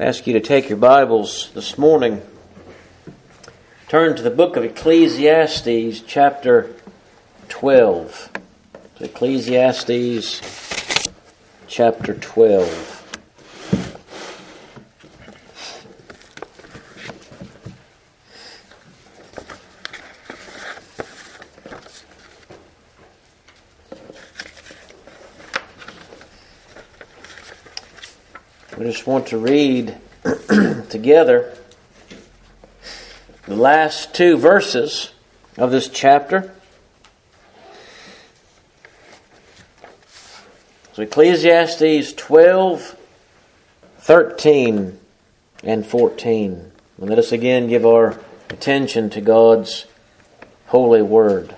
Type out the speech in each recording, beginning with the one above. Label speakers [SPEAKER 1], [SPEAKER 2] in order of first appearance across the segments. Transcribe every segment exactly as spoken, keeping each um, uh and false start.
[SPEAKER 1] I ask you to take your Bibles this morning, turn to the book of Ecclesiastes, chapter twelve. So Ecclesiastes, chapter twelve. We just want to read together the last two verses of this chapter. So Ecclesiastes twelve, thirteen, and fourteen. And let us again give our attention to God's holy word.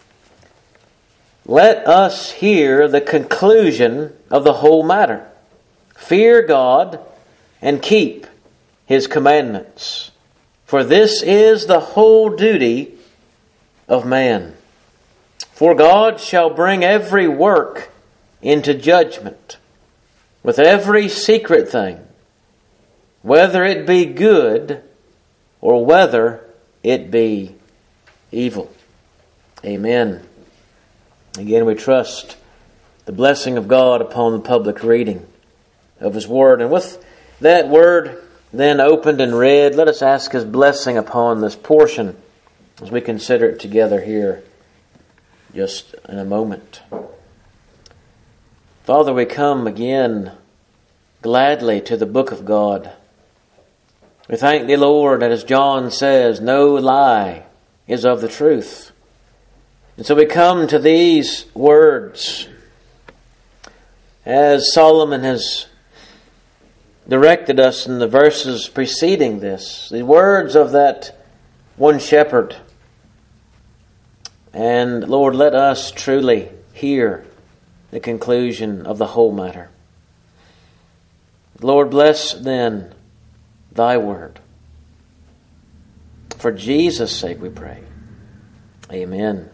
[SPEAKER 1] Let us hear the conclusion of the whole matter. Fear God and keep His commandments, for this is the whole duty of man. For God shall bring every work into judgment, with every secret thing, whether it be good or whether it be evil. Amen. Again, we trust the blessing of God upon the public reading of His Word. And with that Word then opened and read, let us ask His blessing upon this portion as we consider it together here just in a moment. Father, we come again gladly to the book of God. We thank Thee, Lord, that as John says, no lie is of the truth. And so we come to these words as Solomon has directed us in the verses preceding this, the words of that one shepherd. And Lord, let us truly hear the conclusion of the whole matter. Lord, bless then Thy word. For Jesus' sake we pray. Amen.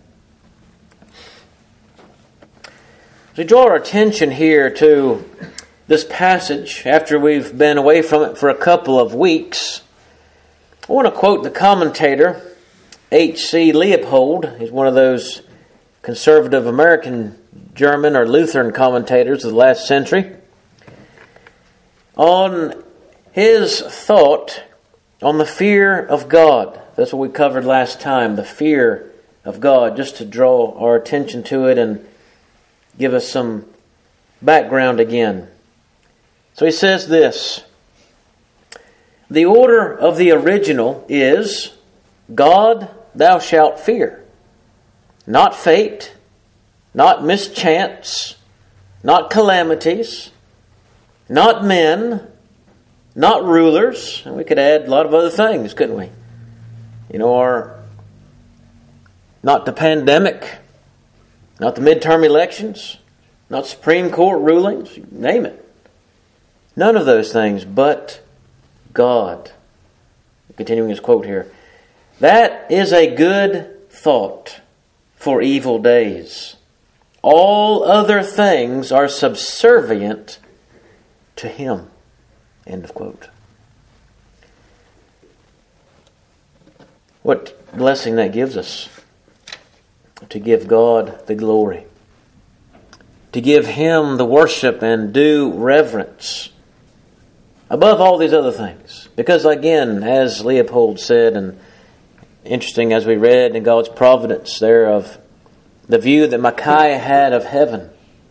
[SPEAKER 1] So we draw our attention here to this passage, after we've been away from it for a couple of weeks. I want to quote the commentator, H C Leopold. He's one of those conservative American German or Lutheran commentators of the last century, on his thought on the fear of God. That's what we covered last time, the fear of God, just to draw our attention to it and give us some background again. So he says this: the order of the original is, God thou shalt fear, not fate, not mischance, not calamities, not men, not rulers, and we could add a lot of other things, couldn't we? You know, our, not the pandemic, not the midterm elections, not Supreme Court rulings, name it. None of those things, but God. Continuing his quote here. That is a good thought for evil days. All other things are subservient to Him. End of quote. What blessing that gives us. To give God the glory. To give Him the worship and due reverence. Above all these other things. Because again, as Leopold said, and interesting as we read in God's providence there of the view that Micaiah had of heaven,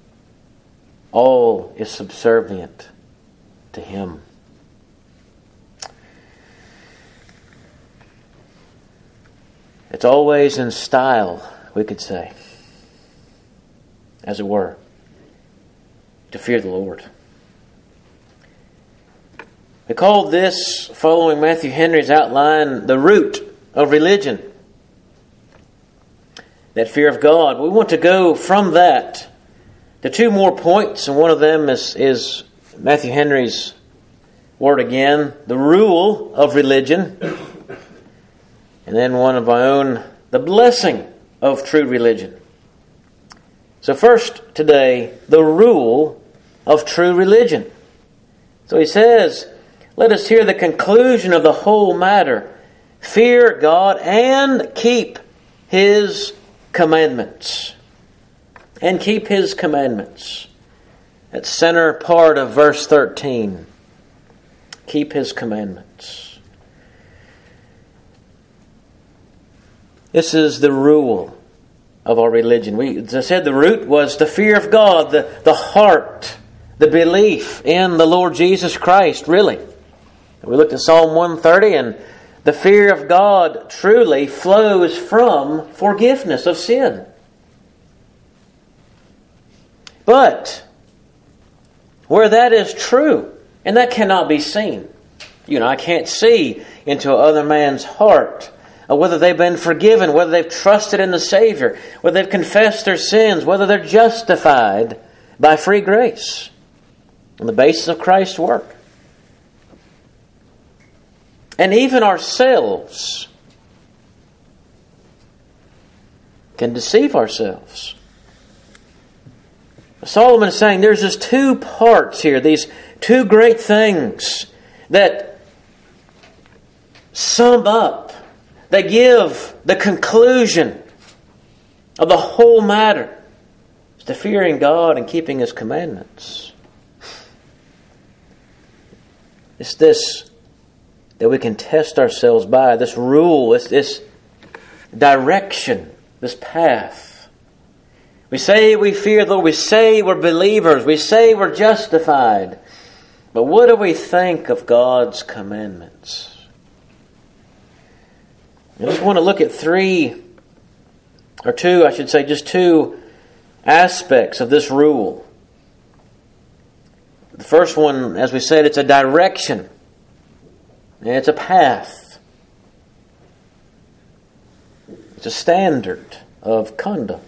[SPEAKER 1] all is subservient to Him. It's always in style, we could say, as it were, to fear the Lord. We call this, following Matthew Henry's outline, the root of religion. That fear of God. We want to go from that to two more points, and one of them is, is Matthew Henry's word again, the rule of religion. And then one of my own, the blessing of true religion. So first today, the rule of true religion. So he says, let us hear the conclusion of the whole matter. Fear God and keep His commandments. And keep His commandments. That center part of verse thirteen. Keep His commandments. This is the rule of our religion. We, as I said, the root was the fear of God, the, the heart, the belief in the Lord Jesus Christ, really. We looked at Psalm one thirty, and the fear of God truly flows from forgiveness of sin. But where that is true, and that cannot be seen. You know, I can't see into another man's heart, or whether they've been forgiven, whether they've trusted in the Savior, whether they've confessed their sins, whether they're justified by free grace on the basis of Christ's work. And even ourselves can deceive ourselves. Solomon is saying there's just two parts here, these two great things that sum up, that give the conclusion of the whole matter. It's the fearing God and keeping His commandments. It's this that we can test ourselves by, this rule, this, this direction, this path. We say we fear the Lord. We say we're believers. We say we're justified. But what do we think of God's commandments? I just want to look at three, or two, I should say, just two aspects of this rule. The first one, as we said, it's a direction. It's a path. It's a standard of conduct.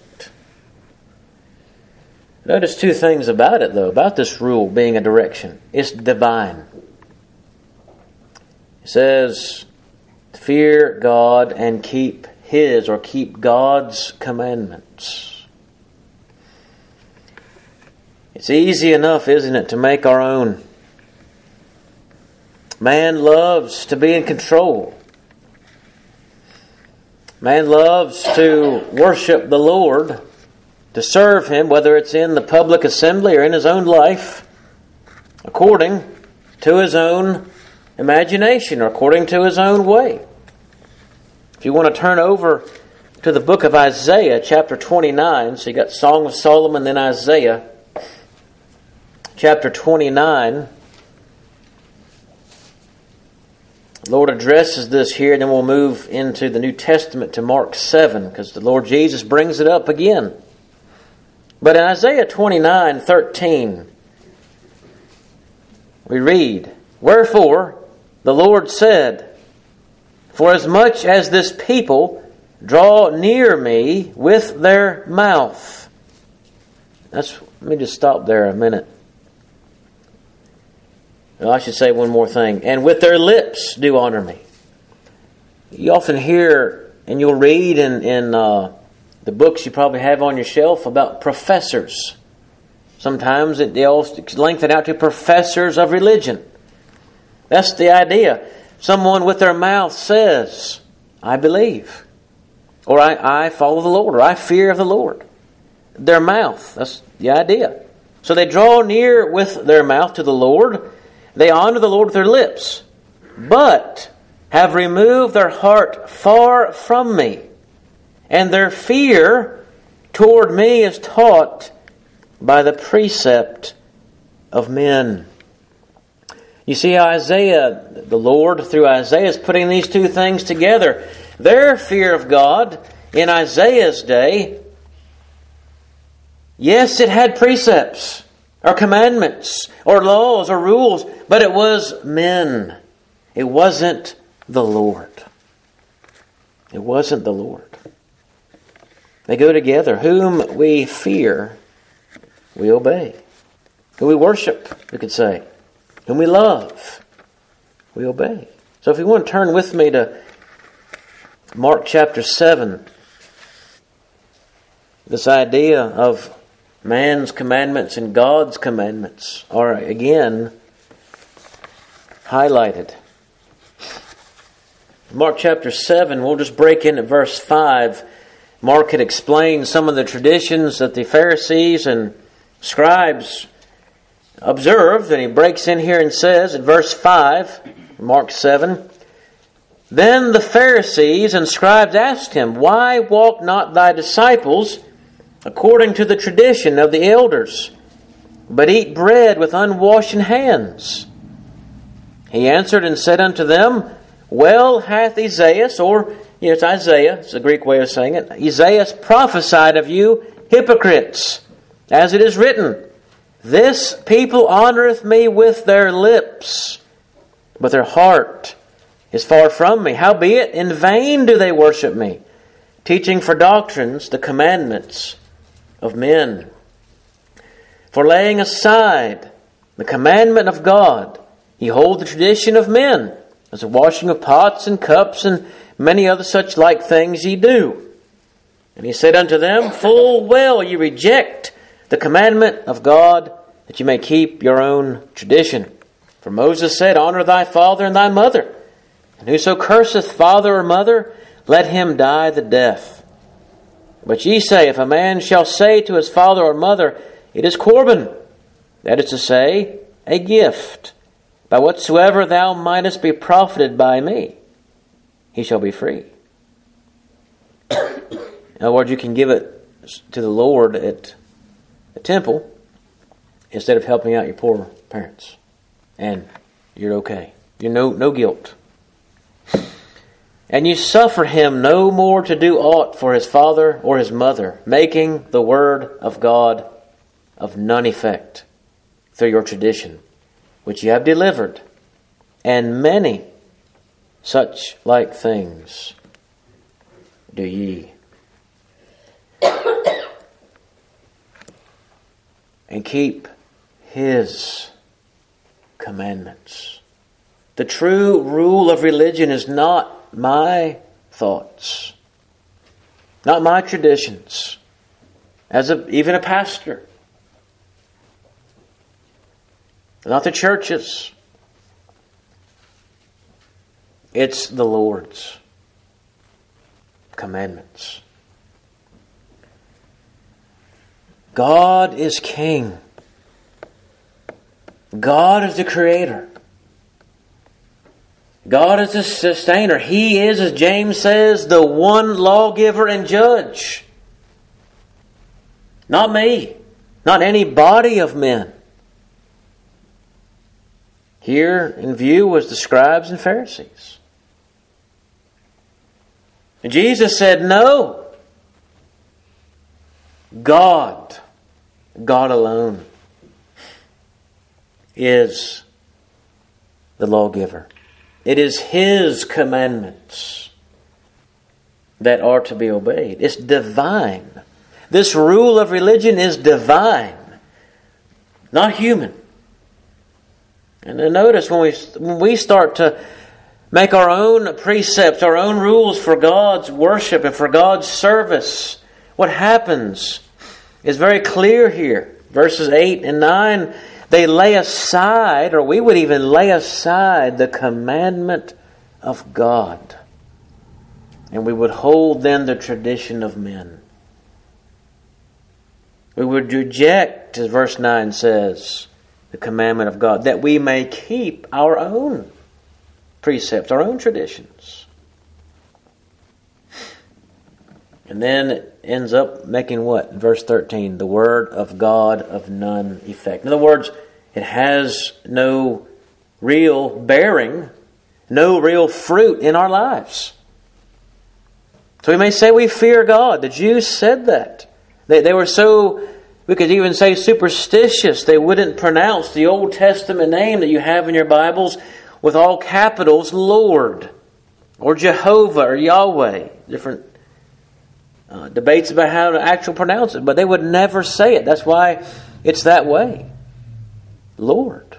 [SPEAKER 1] Notice two things about it, though, about this rule being a direction. It's divine. It says, fear God and keep His, or keep God's commandments. It's easy enough, isn't it, to make our own. Man loves to be in control. Man loves to worship the Lord, to serve Him, whether it's in the public assembly or in his own life, according to his own imagination or according to his own way. If you want to turn over to the book of Isaiah, chapter twenty-nine, so you got Song of Solomon, then Isaiah, chapter twenty-nine. The Lord addresses this here, and then we'll move into the New Testament to Mark seven, because the Lord Jesus brings it up again. But in Isaiah twenty-nine thirteen, we read, "Wherefore the Lord said, For as much as this people draw near me with their mouth." That's, let me just stop there a minute. Well, I should say one more thing. "And with their lips do honor me." You often hear, and you'll read in, in uh, the books you probably have on your shelf about professors. Sometimes it, they'll lengthen out to professors of religion. That's the idea. Someone with their mouth says, "I believe," or I, I follow the Lord, or "I fear of the Lord." Their mouth, that's the idea. So they draw near with their mouth to the Lord. They honor the Lord with their lips, but have removed their heart far from me, and their fear toward me is taught by the precept of men. You see, Isaiah, the Lord through Isaiah is putting these two things together. Their fear of God in Isaiah's day, yes, it had precepts or commandments or laws or rules, but it was men. It wasn't the Lord. It wasn't the Lord. They go together. Whom we fear, we obey. Whom we worship, we could say. Whom we love, we obey. So if you want to turn with me to Mark chapter seven, this idea of man's commandments and God's commandments are again highlighted. Mark chapter seven, we'll just break in at verse five. Mark had explained some of the traditions that the Pharisees and scribes observed, and he breaks in here and says at verse five, Mark seven, "Then the Pharisees and scribes asked him, Why walk not thy disciples according to the tradition of the elders, but eat bread with unwashen hands? He answered and said unto them, Well hath Esaias," or you know, it's Isaiah, it's a Greek way of saying it, "Esaias prophesied of you hypocrites, as it is written, This people honoreth me with their lips, but their heart is far from me. Howbeit, in vain do they worship me, teaching for doctrines the commandments of men. For laying aside the commandment of God, ye hold the tradition of men, as the washing of pots and cups, and many other such like things ye do. And he said unto them, Full well ye reject the commandment of God, that ye may keep your own tradition. For Moses said, Honor thy father and thy mother, and whoso curseth father or mother, let him die the death. But ye say, If a man shall say to his father or mother, It is Corban, that is to say, a gift, by whatsoever thou mightest be profited by me, he shall be free." In other words, you can give it to the Lord at the temple instead of helping out your poor parents, and you're okay. You're no no guilt. "And you suffer him no more to do aught for his father or his mother, making the word of God of none effect through your tradition, which ye have delivered, and many such like things do ye." And keep His commandments. The true rule of religion is not my thoughts, not my traditions, as a, even a pastor, not the church's. It's the Lord's commandments. God is King. God is the Creator. God is the Sustainer. He is, as James says, the one lawgiver and judge. Not me. Not any body of men. Here in view was the scribes and Pharisees. And Jesus said, no. God, God alone, is the lawgiver. It is His commandments that are to be obeyed. It's divine. This rule of religion is divine, not human. And then notice when we when we start to make our own precepts, our own rules for God's worship and for God's service, what happens is very clear here. Verses eight and nine, they lay aside, or we would even lay aside, the commandment of God. And we would hold then the tradition of men. We would reject, as verse nine says, the commandment of God, that we may keep our own precepts, our own traditions. And then it ends up making what? Verse thirteen, the word of God of none effect. In other words, it has no real bearing, no real fruit in our lives. So we may say we fear God. The Jews said that. They, they were so, we could even say superstitious. They wouldn't pronounce the Old Testament name that you have in your Bibles with all capitals, Lord, or Jehovah, or Yahweh. Different uh, debates about how to actually pronounce it, but they would never say it. That's why it's that way. Lord.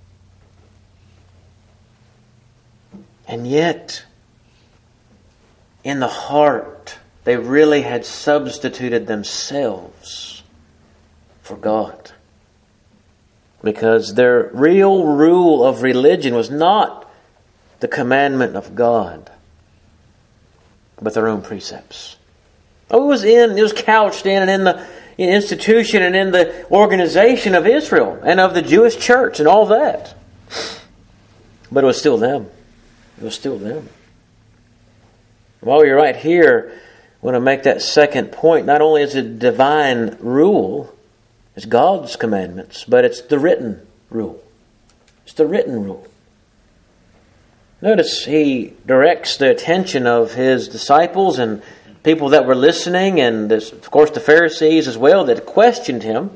[SPEAKER 1] And yet, in the heart, they really had substituted themselves for God. because their real rule of religion was not the commandment of God, but their own precepts. Oh, it was in, it was couched in and in the institution and in the organization of Israel and of the Jewish church and all that. But it was still them. It was still them. While you're right here, I want to make that second point. Not only is it divine rule, it's God's commandments, but it's the written rule. It's the written rule. Notice he directs the attention of his disciples and people that were listening, and this, of course the Pharisees as well that questioned him,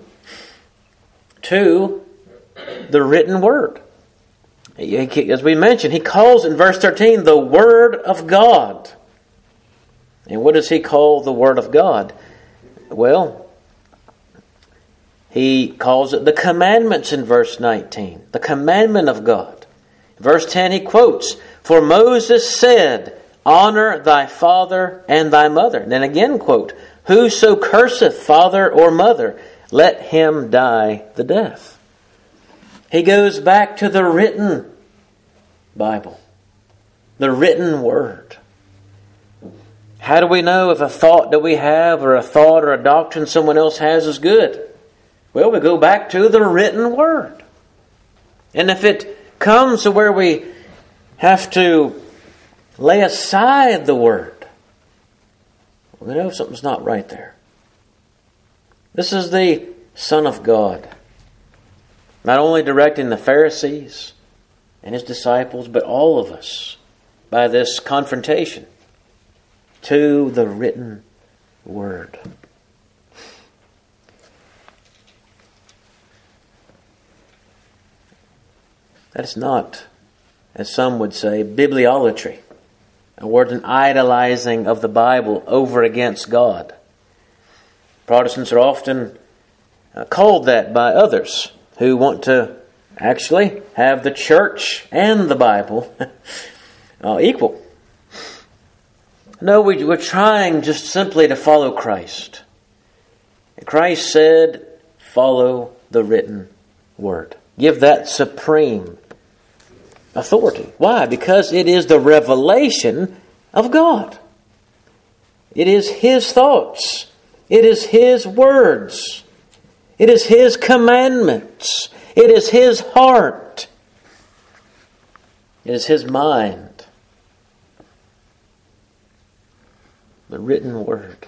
[SPEAKER 1] to the written word. As we mentioned, he calls in verse thirteen the Word of God. And what does he call the Word of God? Well, he calls it the commandments in verse nineteen. The commandment of God. Verse ten he quotes, "For Moses said, honor thy father and thy mother." And then again quote, "Whoso curseth father or mother, let him die the death." He goes back to the written Bible, the written Word. How do we know if a thought that we have or a thought or a doctrine someone else has is good? Well, we go back to the written Word. And if it comes to where we have to lay aside the Word, we know something's not right there. This is the Son of God, not only directing the Pharisees and his disciples, but all of us by this confrontation to the written Word. That is not, as some would say, bibliolatry, a word an idolizing of the Bible over against God. Protestants are often called that by others who want to actually have the church and the Bible uh, equal. No, we, we're trying just simply to follow Christ. Christ said, follow the written Word. Give that supreme authority. Why? Because it is the revelation of God. It is His thoughts. It is His words. It is His commandments. It is His heart. It is His mind. The written Word.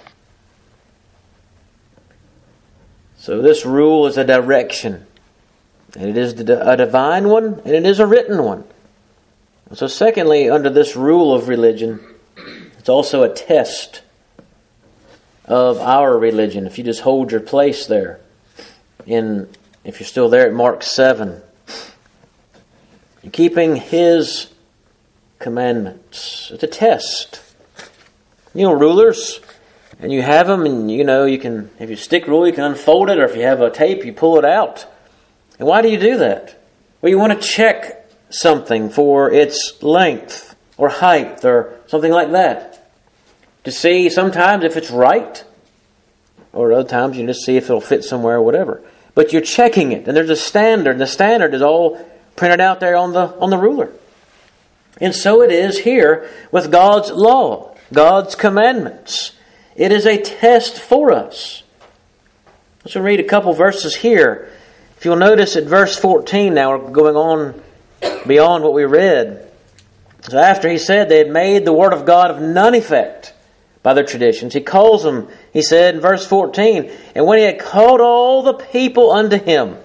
[SPEAKER 1] So this rule is a direction. And it is a divine one, and it is a written one. So secondly, under this rule of religion, it's also a test of our religion. If you just hold your place there, in if you're still there at Mark seven, you're keeping His commandments. It's a test. You know, rulers, and you have them, and you know, you can, if you stick rule, you can unfold it, or if you have a tape, you pull it out. And why do you do that? Well, you want to check something for its length or height or something like that. To see sometimes if it's right, or other times you just see if it'll fit somewhere or whatever. But you're checking it, and there's a standard. And the standard is all printed out there on the on the ruler. And so it is here with God's law, God's commandments. It is a test for us. Let's read a couple verses here. If you'll notice at verse fourteen now, we're going on beyond what we read. So after he said they had made the word of God of none effect by their traditions, he calls them, he said in verse fourteen, and when he had called all the people unto him.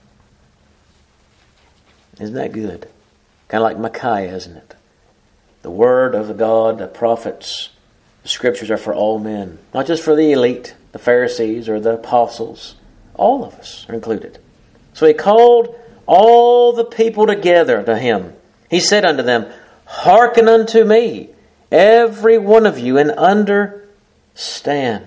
[SPEAKER 1] Isn't that good? Kind of like Micaiah, isn't it? The word of the God, the prophets, the scriptures are for all men. Not just for the elite, the Pharisees or the apostles. All of us are included. So he called all the people together to him. He said unto them, hearken unto me, every one of you, and understand.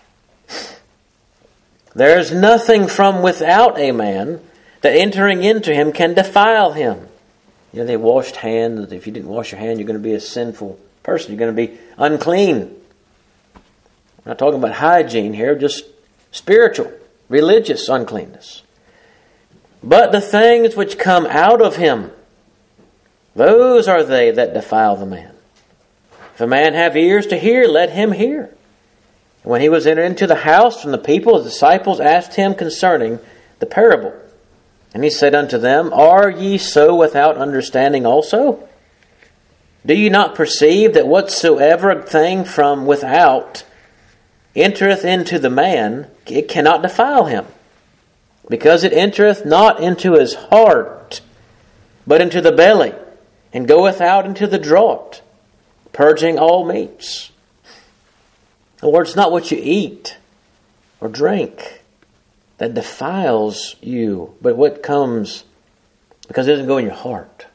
[SPEAKER 1] There is nothing from without a man that entering into him can defile him. You know, they washed hands. If you didn't wash your hand, you're going to be a sinful person. You're going to be unclean. I'm not talking about hygiene here, just spiritual, religious uncleanness. But the things which come out of him, those are they that defile the man. If a man have ears to hear, let him hear. And when he was entered into the house from the people, his disciples asked him concerning the parable. And he said unto them, Are ye so without understanding also? Do ye not perceive that whatsoever thing from without entereth into the man, it cannot defile him? Because it entereth not into his heart, but into the belly, and goeth out into the draught, purging all meats. In other words, it's not what you eat or drink that defiles you, but what comes because it doesn't go in your heart.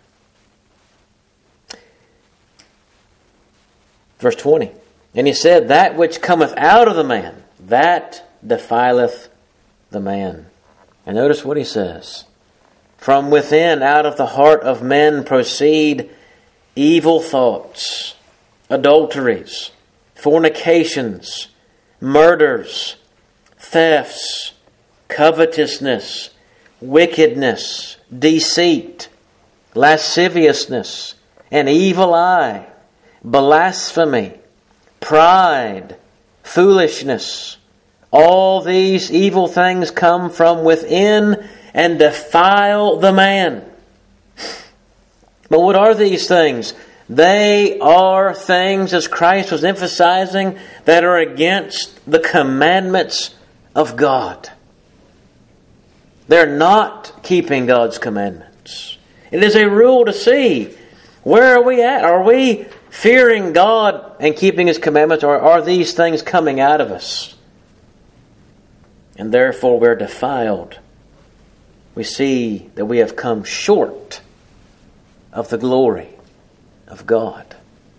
[SPEAKER 1] Verse twenty. And he said, That which cometh out of the man, that defileth the man. And notice what he says. From within, out of the heart of men proceed evil thoughts, adulteries, fornications, murders, thefts, covetousness, wickedness, deceit, lasciviousness, an evil eye, blasphemy, pride, foolishness. All these evil things come from within and defile the man. But what are these things? They are things, as Christ was emphasizing, that are against the commandments of God. They're not keeping God's commandments. It is a rule to see, where are we at? Are we fearing God and keeping His commandments, or are these things coming out of us? And therefore we're defiled. We see that we have come short of the glory of God.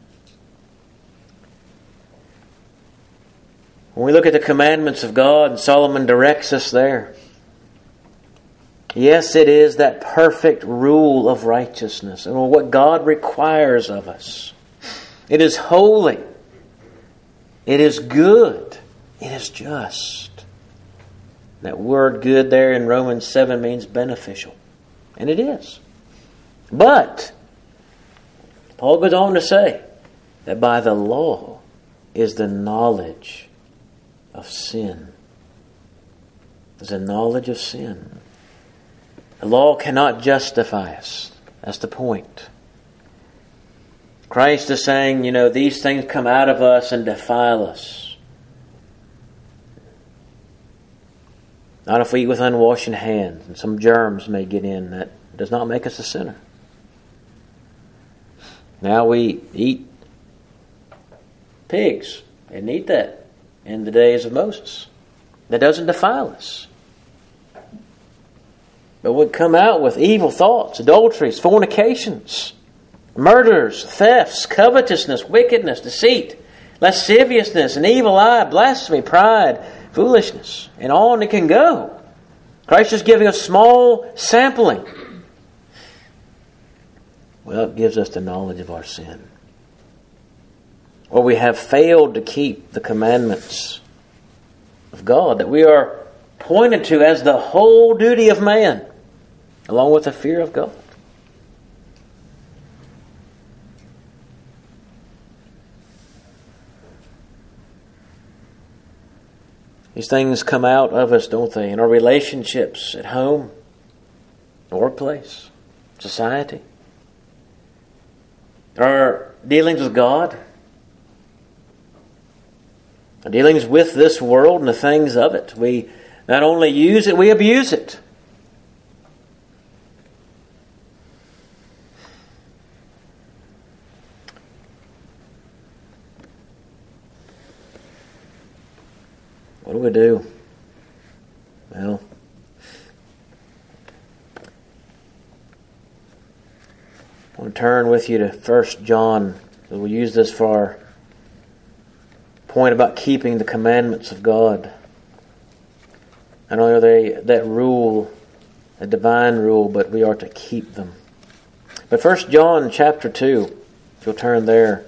[SPEAKER 1] When we look at the commandments of God, and Solomon directs us there, yes, it is that perfect rule of righteousness and what God requires of us. It is holy. It is good. It is just. That word good there in Romans seven means beneficial. And it is. But Paul goes on to say that by the law is the knowledge of sin. There's a knowledge of sin. The law cannot justify us. That's the point. Christ is saying, you know, these things come out of us and defile us. Not if we eat with unwashed hands, and some germs may get in. That does not make us a sinner. Now we eat pigs and eat that in the days of Moses. That doesn't defile us. But would come out with evil thoughts, adulteries, fornications, murders, thefts, covetousness, wickedness, deceit, lasciviousness, an evil eye, blasphemy, pride, foolishness, and on it can go. Christ is giving a small sampling. Well, it gives us the knowledge of our sin. Or we have failed to keep the commandments of God that we are pointed to as the whole duty of man, along with the fear of God. These things come out of us, don't they? In our relationships at home, workplace, society. Our dealings with God. Our dealings with this world and the things of it. We not only use it, we abuse it. What do we do? Well, I want to turn with you to First John. We'll use this for our point about keeping the commandments of God. Not only are they that rule, a divine rule, but we are to keep them. But First John chapter two, if you'll turn there.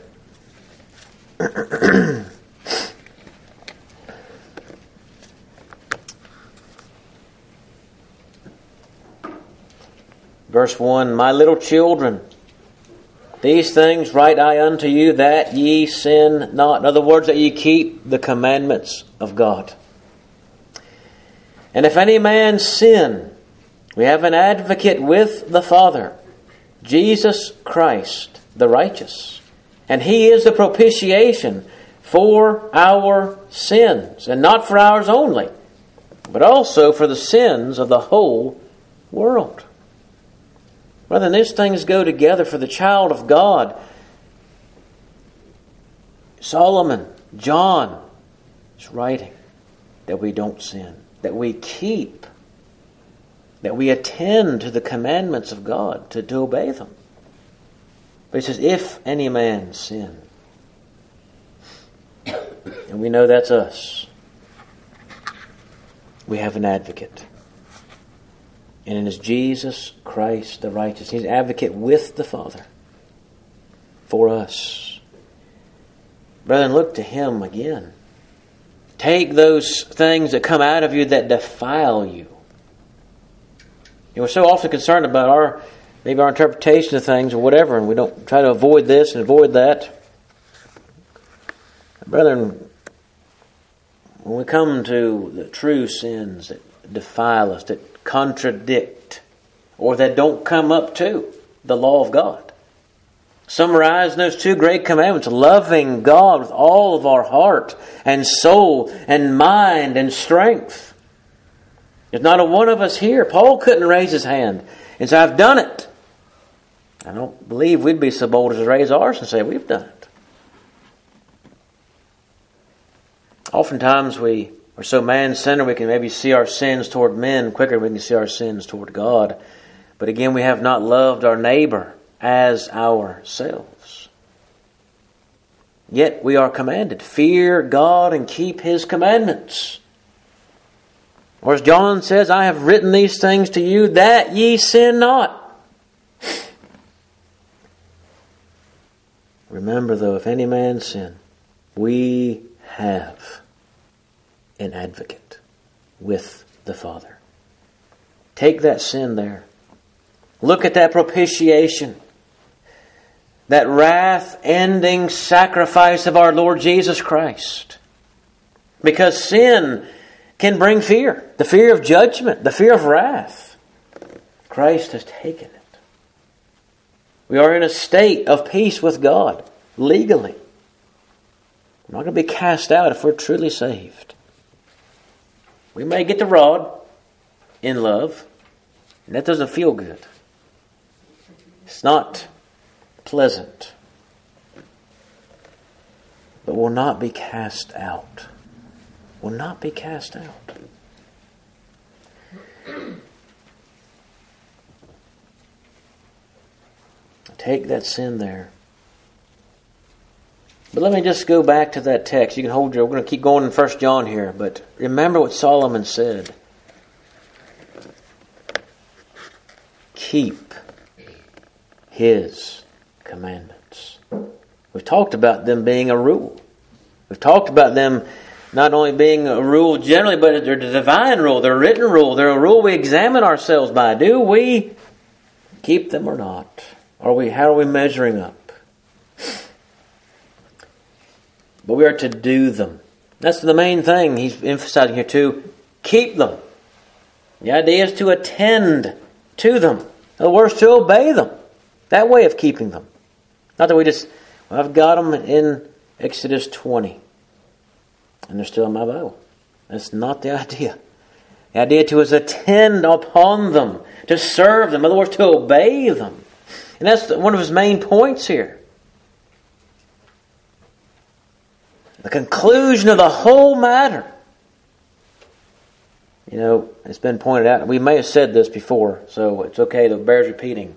[SPEAKER 1] Verse one, my little children, these things write I unto you, that ye sin not. In other words, that ye keep the commandments of God. And if any man sin, we have an advocate with the Father, Jesus Christ, the righteous. And He is the propitiation for our sins, and not for ours only, but also for the sins of the whole world. Brethren, these things go together for the child of God. Solomon, John is writing that we don't sin, that we keep, that we attend to the commandments of God, to, to obey them. But he says, if any man sin, and we know that's us, we have an advocate. And it is Jesus Christ the righteous. He's an advocate with the Father for us. Brethren, look to Him again. Take those things that come out of you that defile you. You know, we're so often concerned about our maybe our interpretation of things or whatever, and we don't try to avoid this and avoid that. Brethren, when we come to the true sins that defile us, that contradict, or that don't come up to the law of God, summarize those two great commandments, loving God with all of our heart and soul and mind and strength. There's not a one of us here. Paul couldn't raise his hand and say, I've done it. I don't believe we'd be so bold as to raise ours and say, we've done it. Oftentimes we are so man-centered we can maybe see our sins toward men quicker than we can see our sins toward God. But again, we have not loved our neighbor as ourselves. Yet we are commanded, fear God and keep His commandments. Or as John says, I have written these things to you that ye sin not. Remember though, if any man sin, we have an advocate with the Father. Take that sin there. Look at that propitiation. That wrath-ending sacrifice of our Lord Jesus Christ. Because sin can bring fear. The fear of judgment. The fear of wrath. Christ has taken it. We are in a state of peace with God. Legally. We're not going to be cast out if we're truly saved. We may get the rod in love. And that doesn't feel good. It's not pleasant. But will not be cast out. Will not be cast out. Take that sin there. But let me just go back to that text. You can hold your... We're going to keep going in First John here. But remember what Solomon said. Keep His commandments. We've talked about them being a rule. We've talked about them not only being a rule generally, but they're the divine rule. They're a written rule. They're a rule we examine ourselves by. Do we keep them or not? Are we? How are we measuring up? But we are to do them. That's the main thing he's emphasizing here too. Keep them. The idea is to attend to them. In other words, to obey them. That way of keeping them. Not that we just, well, I've got them in Exodus twenty. And they're still in my Bible. That's not the idea. The idea to is attend upon them. To serve them. In other words, to obey them. And that's one of his main points here. The conclusion of the whole matter. You know, it's been pointed out. We may have said this before, so it's okay that it bears repeating.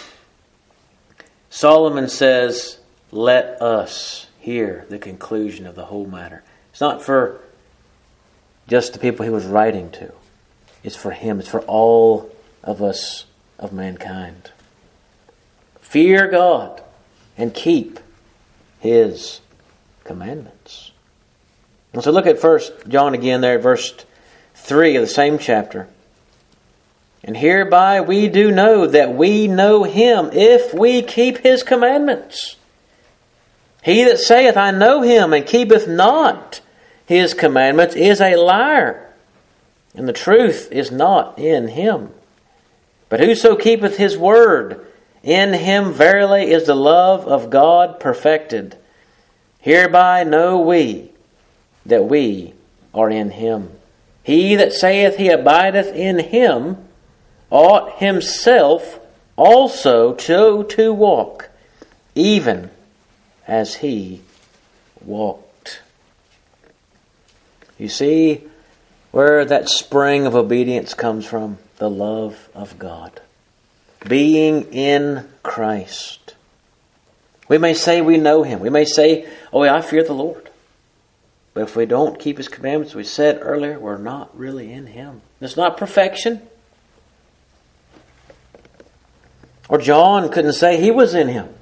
[SPEAKER 1] Solomon says, let us hear the conclusion of the whole matter. It's not for just the people he was writing to. It's for him. It's for all of us of mankind. Fear God and keep His commandments. And so look at First John again there, verse three of the same chapter. And hereby we do know that we know Him, if we keep His commandments. He that saith, I know Him, and keepeth not His commandments, is a liar, and the truth is not in him. But whoso keepeth His word, in him verily is the love of God perfected. Hereby know we that we are in Him. He that saith he abideth in Him ought himself also to, to walk, even as He walked. You see where that spring of obedience comes from? The love of God. Being in Christ. We may say we know Him. We may say, oh yeah, I fear the Lord. But if we don't keep His commandments, we said earlier, we're not really in Him. It's not perfection. Or John couldn't say he was in Him.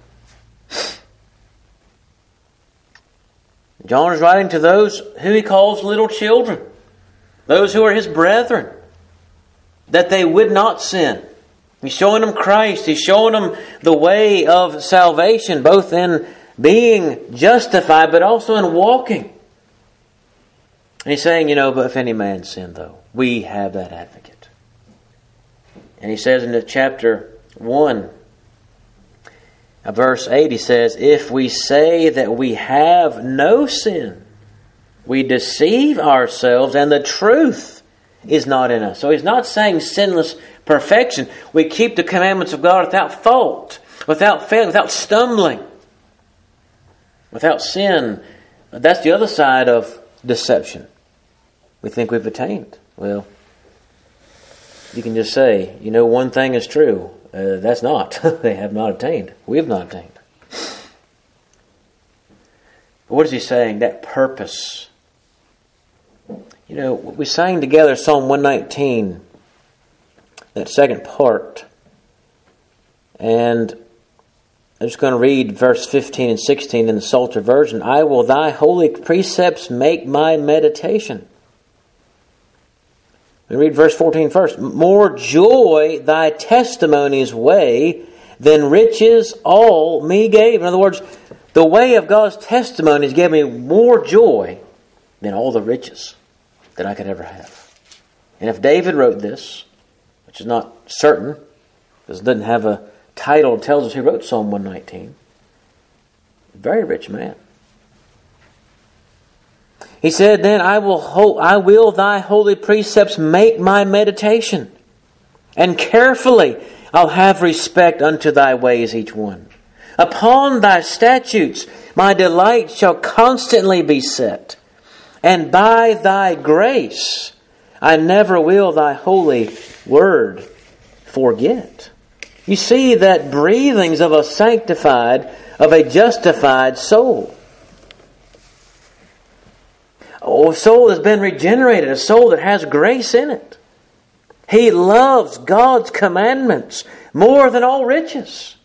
[SPEAKER 1] John is writing to those who he calls little children. Those who are his brethren. That they would not sin. He's showing them Christ. He's showing them the way of salvation, both in being justified, but also in walking. And he's saying, you know, but if any man sin, though, we have that advocate. And he says in the chapter one, verse eight, he says, if we say that we have no sin, we deceive ourselves, and the truth is not in us. So he's not saying sinless perfection. We keep the commandments of God without fault, without fail, without stumbling, without sin. That's the other side of deception. We think we've attained. Well, you can just say, you know, one thing is true. Uh, that's not. They have not attained. We have not attained. But what is he saying? That purpose. You know, we sang together Psalm one nineteen, that second part. And I'm just going to read verse fifteen and sixteen in the Psalter version. I will thy holy precepts make my meditation. We read verse fourteen first. More joy thy testimonies weigh than riches all me gave. In other words, the way of God's testimonies gave me more joy than all the riches that I could ever have. And if David wrote this, which is not certain, because it doesn't have a title, it tells us he wrote Psalm one nineteen. Very rich man. He said, then I will ho- I will thy holy precepts make my meditation, and carefully I'll have respect unto thy ways each one. Upon thy statutes my delight shall constantly be set, and by thy grace I never will thy holy word forget. You see that breathings of a sanctified, of a justified soul. Oh, a soul that's been regenerated, a soul that has grace in it. He loves God's commandments more than all riches.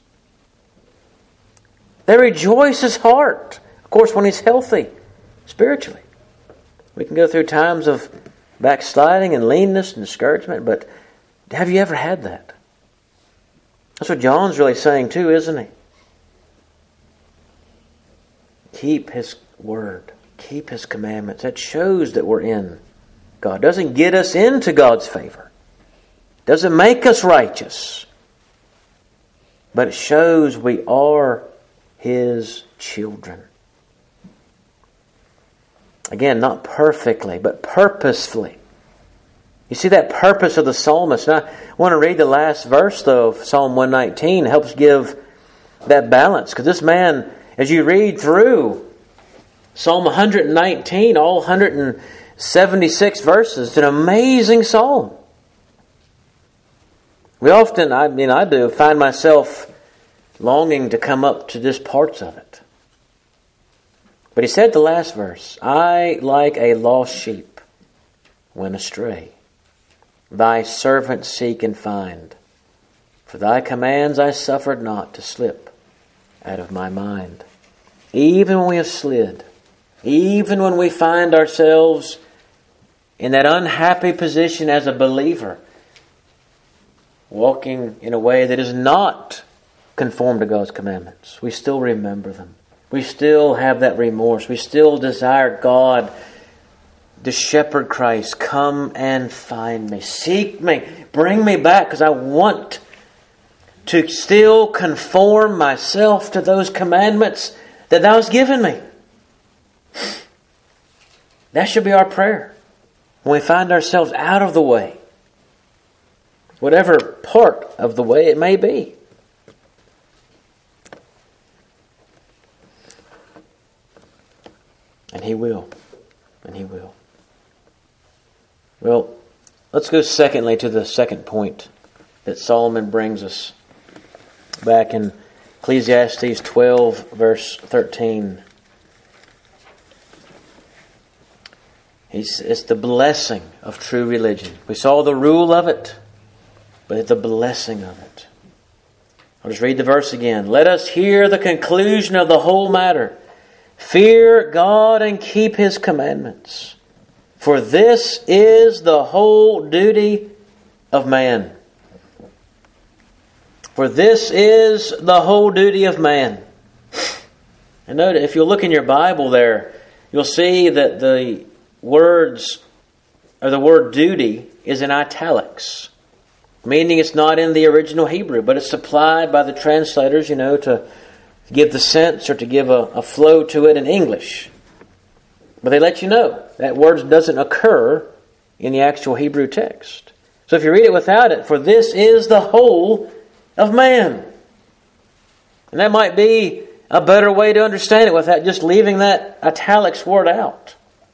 [SPEAKER 1] They rejoice his heart, of course, when he's healthy spiritually. We can go through times of backsliding and leanness and discouragement, but have you ever had that? That's what John's really saying too, isn't he? Keep his word. Keep his commandments. That shows that we're in God. Doesn't get us into God's favor. Doesn't make us righteous. But it shows we are his children. Again, not perfectly, but purposefully. You see that purpose of the psalmist. Now, I want to read the last verse, though, of Psalm one nineteen. It helps give that balance. Because this man, as you read through Psalm one nineteen, all one hundred seventy-six verses, it's an amazing psalm. We often, I mean, I do, find myself longing to come up to just parts of it. But he said the last verse, I, like a lost sheep, went astray. Thy servant seek and find. For thy commands I suffered not to slip out of my mind. Even when we have slid, even when we find ourselves in that unhappy position as a believer, walking in a way that is not conformed to God's commandments, we still remember them. We still have that remorse. We still desire God, the shepherd Christ, come and find me. Seek me. Bring me back, because I want to still conform myself to those commandments that Thou hast given me. That should be our prayer when we find ourselves out of the way, whatever part of the way it may be. And He will. And He will. Well, let's go secondly to the second point that Solomon brings us back in Ecclesiastes twelve, verse thirteen. He's, it's the blessing of true religion. We saw the rule of it, but it's the blessing of it. I'll just read the verse again. Let us hear the conclusion of the whole matter. Fear God and keep His commandments, for this is the whole duty of man. For this is the whole duty of man. And note, if you look in your Bible there, you'll see that the words, or the word duty, is in italics, meaning it's not in the original Hebrew, but it's supplied by the translators, you know, to give the sense or to give a, a flow to it in English. But they let you know that word doesn't occur in the actual Hebrew text. So if you read it without it, for this is the whole of man. And that might be a better way to understand it without just leaving that italics word out.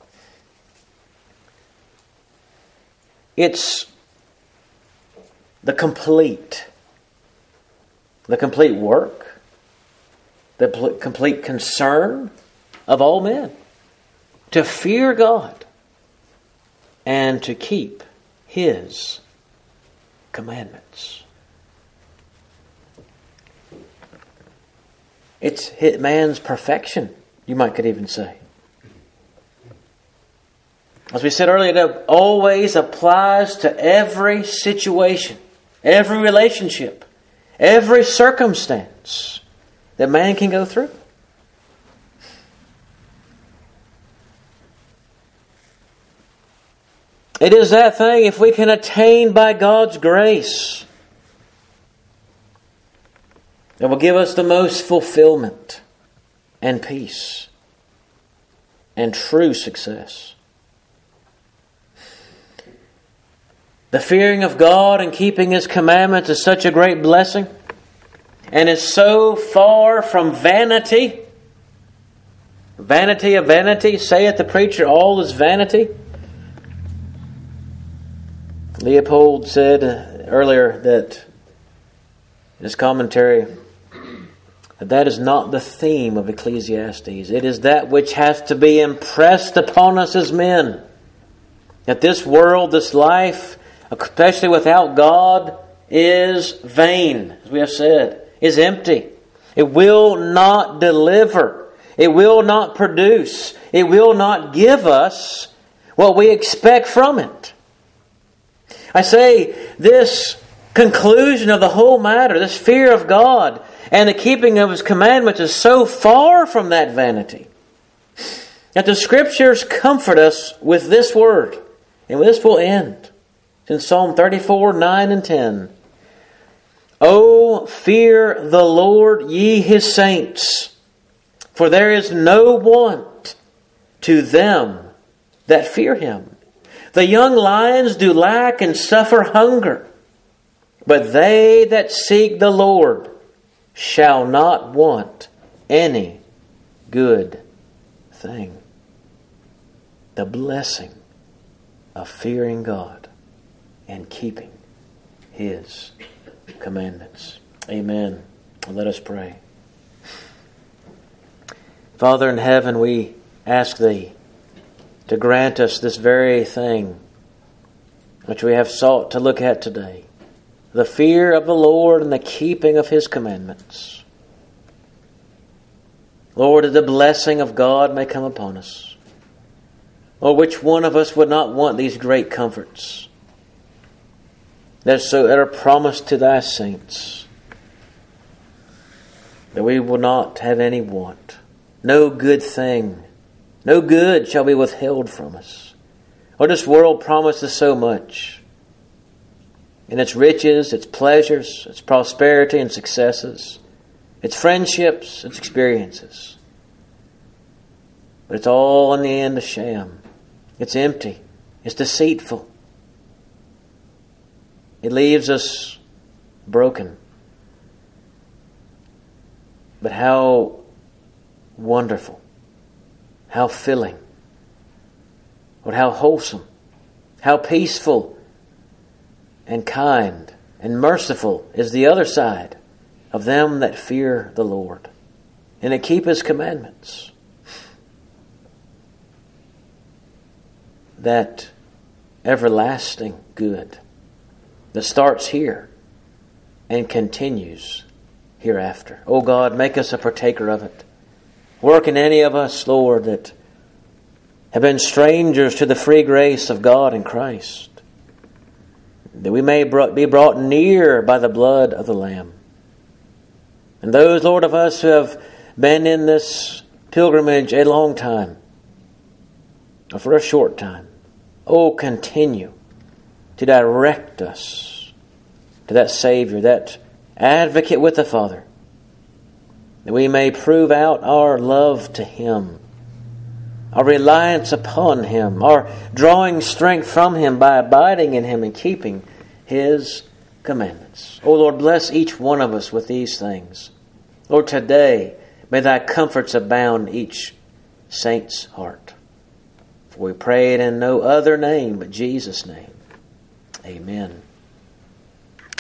[SPEAKER 1] It's the complete, the complete work, the pl- complete concern of all men. To fear God and to keep His commandments. It's man's perfection, you might could even say. As we said earlier, it always applies to every situation, every relationship, every circumstance that man can go through. It is that thing, if we can attain by God's grace, that will give us the most fulfillment and peace and true success. The fearing of God and keeping His commandments is such a great blessing, and is so far from vanity. Vanity of vanity, saith the preacher, all is vanity. Leopold said earlier that in his commentary that that is not the theme of Ecclesiastes. It is that which has to be impressed upon us as men. That this world, this life, especially without God, is vain, as we have said, is empty. It will not deliver. It will not produce. It will not give us what we expect from it. I say this conclusion of the whole matter, this fear of God and the keeping of His commandments is so far from that vanity that the Scriptures comfort us with this word. And with this will end. It's in Psalm thirty-four, nine and ten. O fear the Lord, ye His saints, for there is no want to them that fear Him. The young lions do lack and suffer hunger, but they that seek the Lord shall not want any good thing. The blessing of fearing God and keeping His commandments. Amen. Let us pray. Father in heaven, we ask Thee to grant us this very thing which we have sought to look at today. The fear of the Lord and the keeping of His commandments. Lord, that the blessing of God may come upon us. Lord, which one of us would not want these great comforts? that, so, that are promised to thy saints, that we will not have any want. No good thing, no good shall be withheld from us. Oh, this world promises so much. In its riches, its pleasures, its prosperity and successes, its friendships, its experiences. But it's all in the end a sham. It's empty. It's deceitful. It leaves us broken. But how wonderful, how filling, but how wholesome, how peaceful and kind and merciful is the other side of them that fear the Lord and that keep His commandments. That everlasting good that starts here and continues hereafter. Oh God, make us a partaker of it. Work in any of us, Lord, that have been strangers to the free grace of God in Christ, that we may be brought near by the blood of the Lamb. And those, Lord, of us who have been in this pilgrimage a long time, or for a short time, oh, continue to direct us to that Savior, that advocate with the Father, that we may prove out our love to Him, our reliance upon Him, our drawing strength from Him by abiding in Him and keeping His commandments. Oh Lord, bless each one of us with these things. Lord, today may Thy comforts abound each saint's heart. For we pray it in no other name but Jesus' name. Amen.